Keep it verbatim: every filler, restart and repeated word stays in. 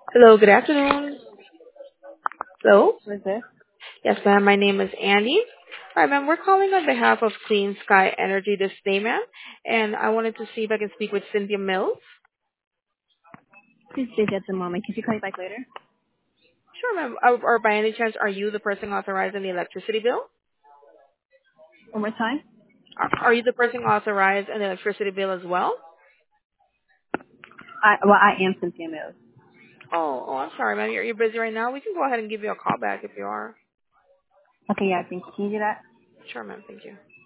Hello, good afternoon. Hello? Who is this? Yes, ma'am. My name is Andy. All right, ma'am. We're calling on behalf of Clean Sky Energy this day, ma'am. And I wanted to see if I can speak with Cynthia Mills. She's busy at the moment. Could you call me back later? Sure, ma'am. Or, or by any chance, are you the person authorizing the electricity bill? One more time? Are, are you the person authorized in the electricity bill as well? I, well, I am Cynthia Mills. Oh, oh, I'm sorry, ma'am. You're, you're busy right now. We can go ahead and give you a call back if you are. Okay, yeah, I think. Can you do that? Sure, ma'am. Thank you.